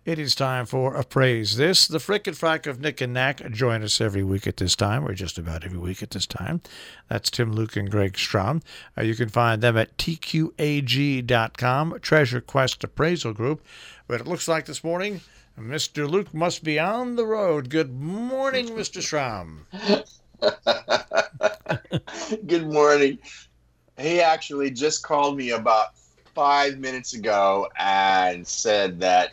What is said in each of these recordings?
It is time for Appraise This, the Frick and Frack of Nick and Knack. Join us every week at this time, or just about every week at this time. That's Tim, Luke, and Greg Strom. You can find them at tqag.com, Treasure Quest Appraisal Group. But it looks like this morning, Mr. Luke must be on the road. Good morning, Mr. Strom. Good morning. He actually just called me about 5 minutes ago and said that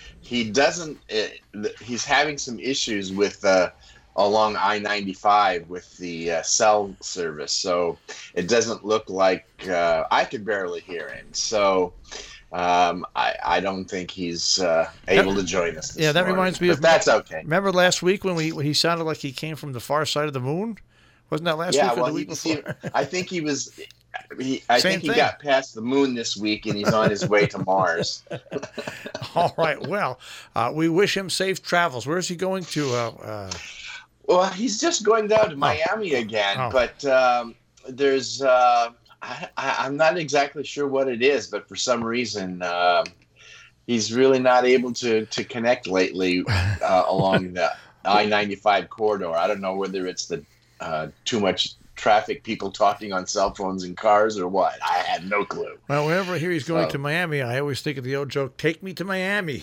he's having some issues with along I-95 with the cell service. So it doesn't look like I could barely hear him. So I don't think he's able to join us this that morning. Reminds me but of... That's okay. Remember last week when he sounded like he came from the far side of the moon? Wasn't that last week or the week before? I think he was... I think he got past the moon this week, and he's on his way to Mars. All right. Well, we wish him safe travels. Where is he going to? Well, he's just going down to Miami again, but there's I'm not exactly sure what it is, but for some reason he's really not able to connect lately along the I-95 corridor. I don't know whether it's the too much traffic, people talking on cell phones in cars, or what. I had no clue. Well, whenever I hear he's going to Miami, I always think of the old joke, "Take me to Miami."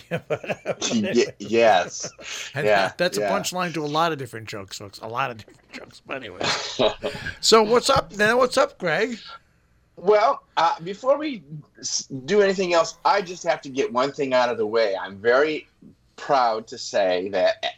Yes. And that's a punchline to a lot of different jokes, folks. A lot of different jokes. But anyway. So what's up now? What's up, Greg? Well, before we do anything else, I just have to get one thing out of the way. I'm very proud to say that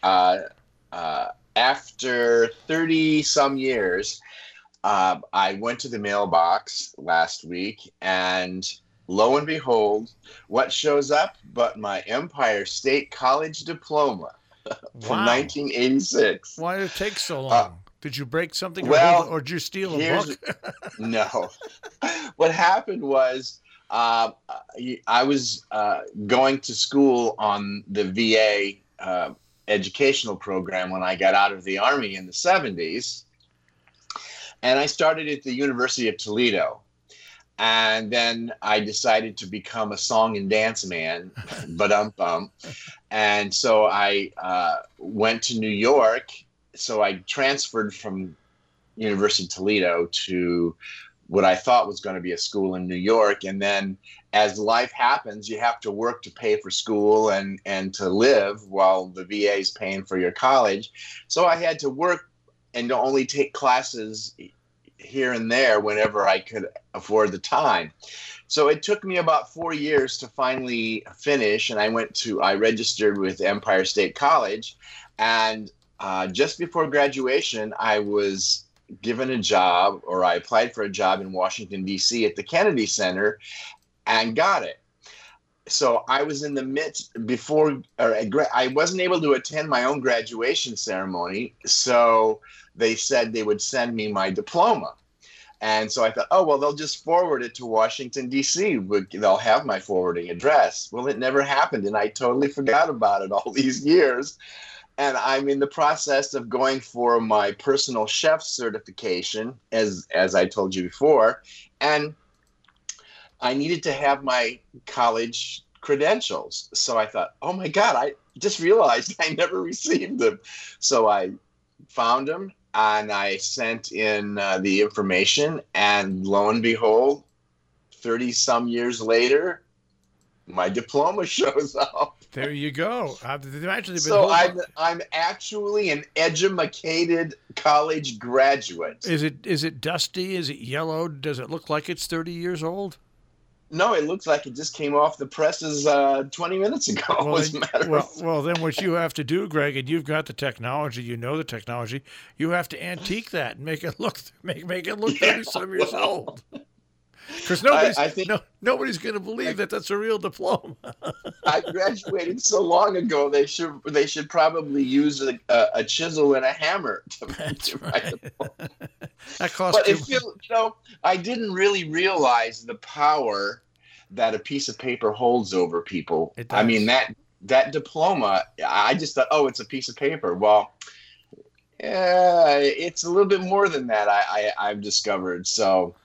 after 30-some years, I went to the mailbox last week, and lo and behold, what shows up but my Empire State College diploma from 1986. Why did it take so long? Did you break something, or did you steal a book? No. What happened was I was going to school on the VA educational program when I got out of the Army in the 70s. And I started at the University of Toledo. And then I decided to become a song and dance man, and so I went to New York. So I transferred from University of Toledo to what I thought was going to be a school in New York. And then as life happens, you have to work to pay for school and to live while the VA is paying for your college. So I had to work and to only take classes here and there whenever I could afford the time. So it took me about 4 years to finally finish, and I registered with Empire State College, and just before graduation, I was given a job, or I applied for a job in Washington, D.C. at the Kennedy Center and got it. So I was in the midst I wasn't able to attend my own graduation ceremony. So they said they would send me my diploma. And so I thought, they'll just forward it to Washington, D.C. They'll have my forwarding address. Well, it never happened. And I totally forgot about it all these years. And I'm in the process of going for my personal chef certification, as I told you before. And I needed to have my college credentials. So I thought, oh my God, I just realized I never received them. So I found them and I sent in the information, and lo and behold, 30-some years later, my diploma shows up. There you go. So I'm actually an educated college graduate. Is it dusty? Is it yellow? Does it look like it's 30 years old? No, it looks like it just came off the presses 20 minutes ago. Well, then what you have to do, Greg, and you've got the technology, you know the technology, you have to antique that and make it look 30-some years old. Because nobody's going to believe that that's a real diploma. I graduated so long ago. They should probably use a chisel and a hammer to write the diploma. That costs. But I didn't really realize the power that a piece of paper holds over people. I mean, that diploma. I just thought, it's a piece of paper. Well, it's a little bit more than that. I've discovered. So.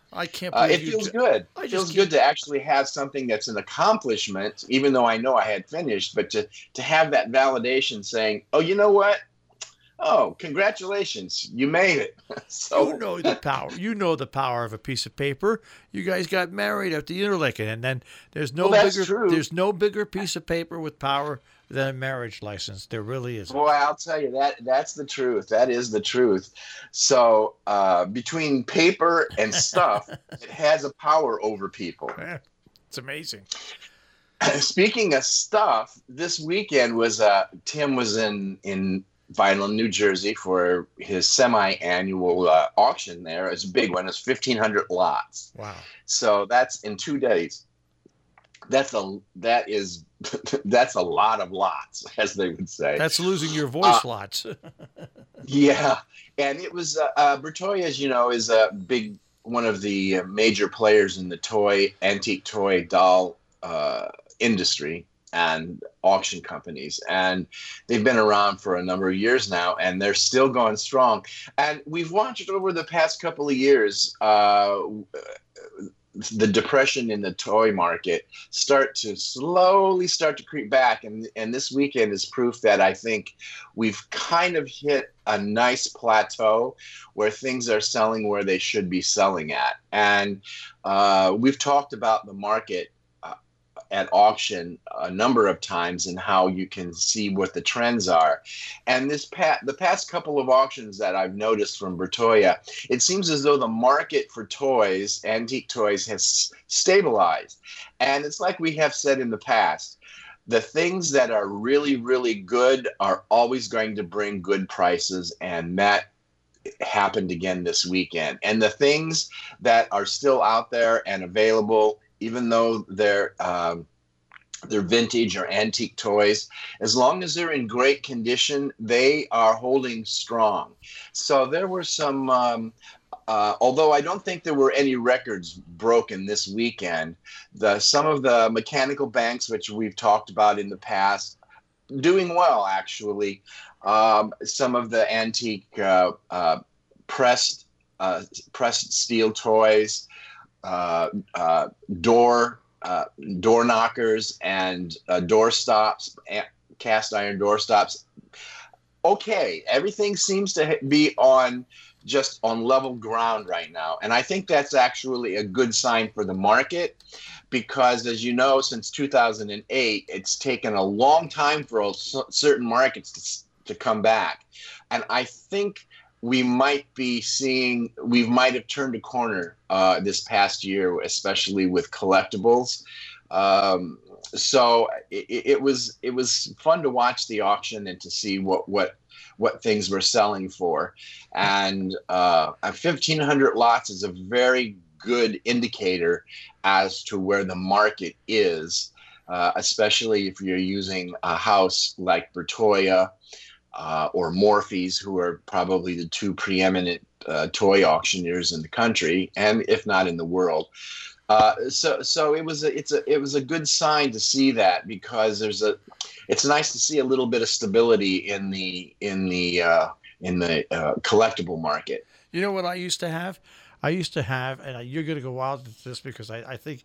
I can't believe it feels good. It feels good to actually have something that's an accomplishment, even though I know I had finished, but to have that validation saying, oh, you know what? Oh, congratulations, you made it. So you know the power. You know the power of a piece of paper. You guys got married at the Interlaken, and then well, that's true. there's no bigger piece of paper with power than a marriage license. There really isn't. Boy, I'll tell you that's the truth. That is the truth. So between paper and stuff, it has a power over people. It's amazing. Speaking of stuff, this weekend was Tim was in Vineland, New Jersey for his semi-annual auction there. It's a big one. It's 1,500 lots. Wow. So that's in 2 days. That's a lot of lots, as they would say. That's losing your voice lots. Yeah. And it was Bertoia, as you know, is a big one of the major players in the antique toy doll industry and auction companies, and they've been around for a number of years now, and they're still going strong. And we've watched over the past couple of years the depression in the toy market start to creep back, and this weekend is proof that I think we've kind of hit a nice plateau where things are selling where they should be selling at. And we've talked about the market at auction a number of times and how you can see what the trends are. And the past couple of auctions that I've noticed from Bertoia, it seems as though the market for toys, antique toys, has stabilized. And it's like we have said in the past, the things that are really, really good are always going to bring good prices, and that happened again this weekend. And the things that are still out there and available, even though they're vintage or antique toys, as long as they're in great condition, they are holding strong. So there were some, although I don't think there were any records broken this weekend, some of the mechanical banks, which we've talked about in the past, doing well, actually. Some of the antique pressed steel toys, door knockers and door stops, cast iron door stops. Okay, everything seems to be on level ground right now, and I think that's actually a good sign for the market, because as you know, since 2008, it's taken a long time for certain markets to come back, and I think we might have turned a corner this past year, especially with collectibles. So it was fun to watch the auction and to see what things were selling for. And 1,500 lots is a very good indicator as to where the market is, especially if you're using a house like Bertoia, or Morphy's, who are probably the two preeminent toy auctioneers in the country, and if not in the world. So it was a good sign to see that, because it's nice to see a little bit of stability in the collectible market. You know what I used to have? And you're going to go wild with this, because I think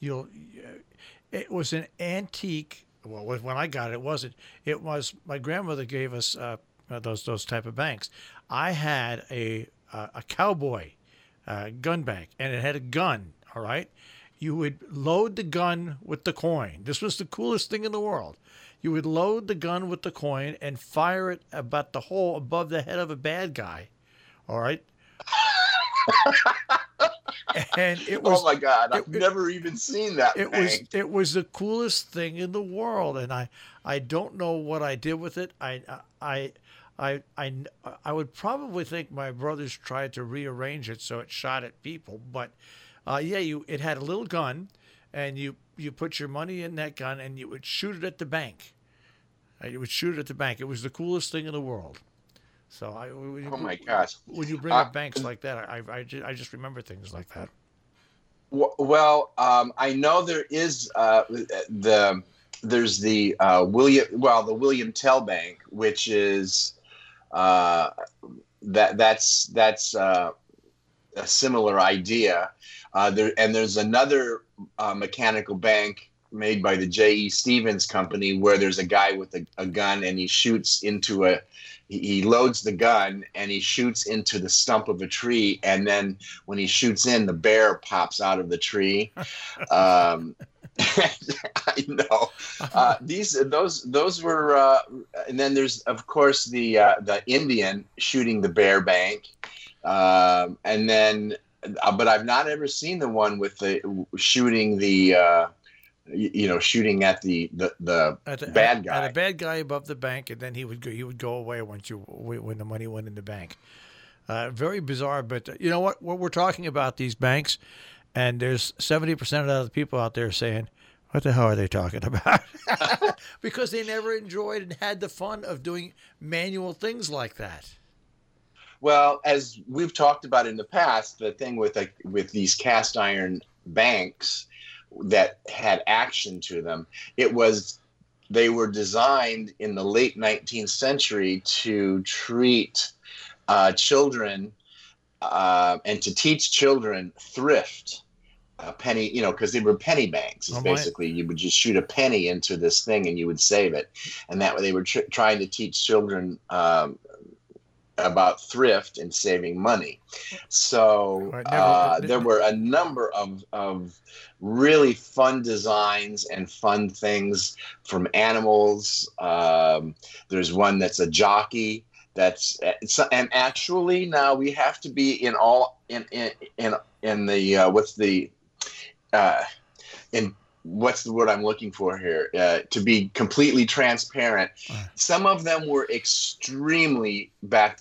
it was an antique. Well, when I got it, it wasn't. It was my grandmother gave us those type of banks. I had a cowboy gun bank, and it had a gun. All right, you would load the gun with the coin. This was the coolest thing in the world. You would load the gun with the coin and fire it about the hole above the head of a bad guy. All right. And it was, oh my God, I've never even seen that. It was the coolest thing in the world, and I don't know what I did with it. I would probably think my brothers tried to rearrange it so it shot at people, but it had a little gun, and you put your money in that gun, and you would shoot it at the bank. You would shoot it at the bank. It was the coolest thing in the world. So oh my gosh! When you bring up banks like that, I just remember things like that. Well, I know there is there's the William Tell Bank, which is that's a similar idea. There's another mechanical bank made by the J.E. Stevens Company where there's a guy with a gun, and he shoots into he loads the gun and he shoots into the stump of a tree, and then when he shoots in, the bear pops out of the tree. I know. Those were, and then there's of course the Indian shooting the bear bank, and then, but I've not ever seen the one with the shooting the. Shooting at the bad guy. At a bad guy above the bank, and then he would go away when the money went in the bank. Very bizarre, but you know what? What we're talking about, these banks, and there's 70% of the people out there saying, "What the hell are they talking about?" Because they never enjoyed and had the fun of doing manual things like that. Well, as we've talked about in the past, the thing with these cast iron banks that had action to them, they were designed in the late 19th century to treat children and to teach children thrift. A penny, because they were penny banks. Basically, you would just shoot a penny into this thing and you would save it, and that way they were trying to teach children about thrift and saving money. So there were a number of really fun designs and fun things from animals. There's one that's a jockey. And actually now we have to be in what's the word I'm looking for here? To be completely transparent, some of them were extremely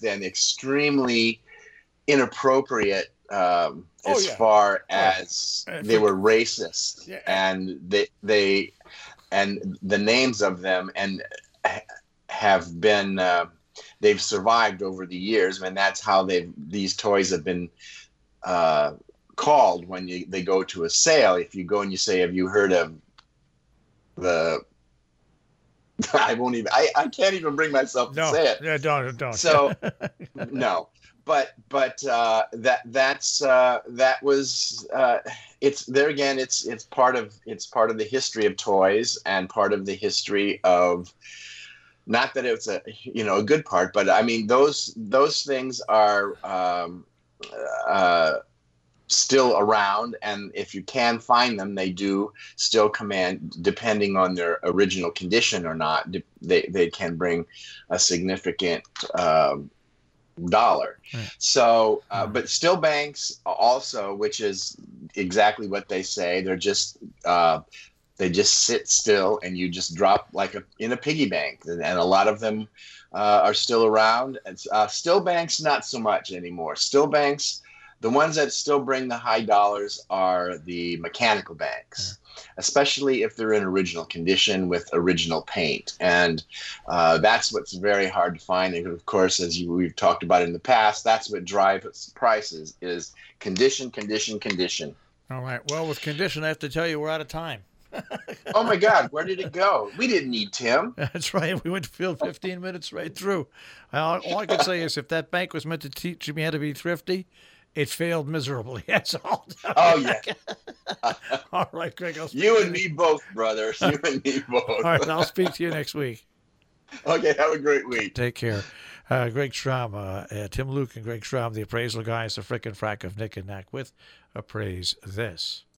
inappropriate far as they were racist, and they and the names of them and have been they've survived over the years, and that's how these toys have been called when they go to a sale. If you go and you say, "Have you heard of the?" I can't even bring myself to say it. Yeah, don't. So no, but that was it's there again. It's part of the history of toys and part of the history of. Not that it's a good part, but I mean those things are still around, and if you can find them, they do still command, depending on their original condition or not, they can bring a significant dollar. Right. So, but still banks also, which is exactly what they say, they just sit still and you just drop in a piggy bank, and a lot of them are still around. And still banks, not so much anymore. Still banks, the ones that still bring the high dollars are the mechanical banks, especially if they're in original condition with original paint. And that's what's very hard to find. And of course, as we've talked about in the past, that's what drives prices is condition. All right. Well, with condition, I have to tell you, we're out of time. Oh my God, where did it go? We didn't need Tim. That's right. We went to field 15 minutes right through. All I can say is if that bank was meant to teach me how to be thrifty, it failed miserably. That's all. Oh, yeah. All right, Greg. You and me both, brother. You and me both. All right, I'll speak to you next week. Okay, have a great week. Take care. Greg Strom, Tim Luke and Greg Strom, the appraisal guys, the frickin' frack of Nick and Knack with Appraise This.